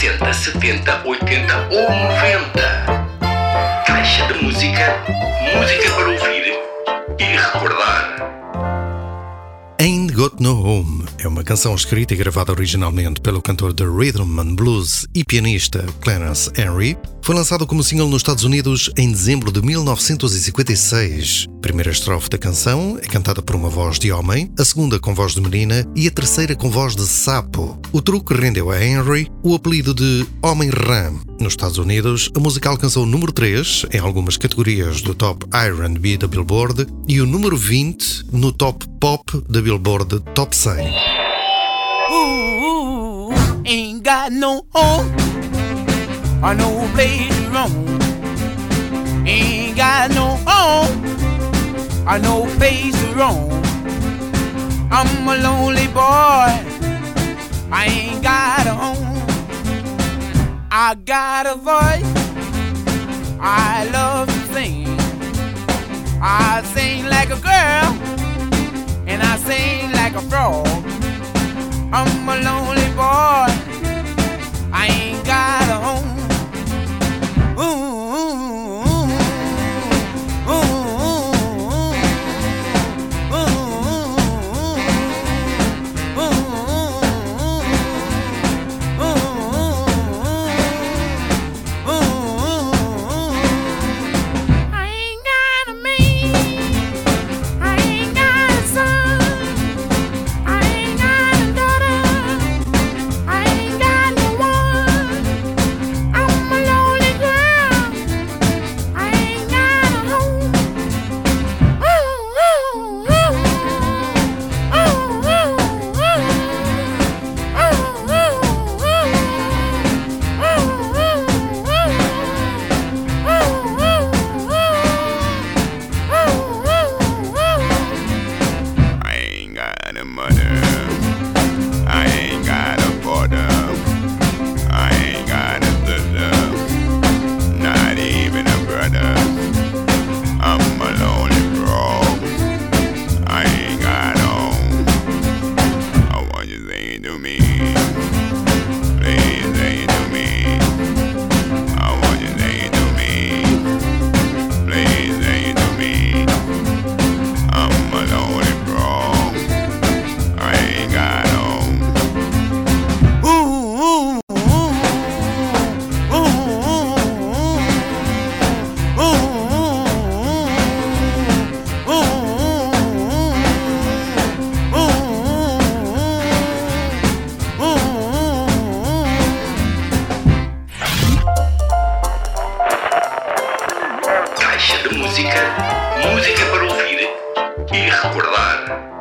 60, 70, 80 ou 90. Caixa de música, música para ouvir e recordar. Ain't Got No Home é uma canção escrita e gravada originalmente pelo cantor de rhythm and blues e pianista Clarence Henry. Foi lançado como single nos Estados Unidos em dezembro de 1956. A primeira estrofe da canção é cantada por uma voz de homem, a segunda com voz de menina e a terceira com voz de sapo. O truque rendeu a Henry o apelido de Homem-Rã. Nos Estados Unidos, a música alcançou o número 3 em algumas categorias do Top R&B da Billboard e o número 20 no Top Pop da Billboard Top 100. Ain't got no home or no place to roam. Ain't got no home or no place to roam. I'm a lonely boy, I ain't got a home. I got a voice, I love to sing. I sing like a girl and I sing like a frog. I'm a lonely boy, I ain't got a home. Música para ouvir e recordar.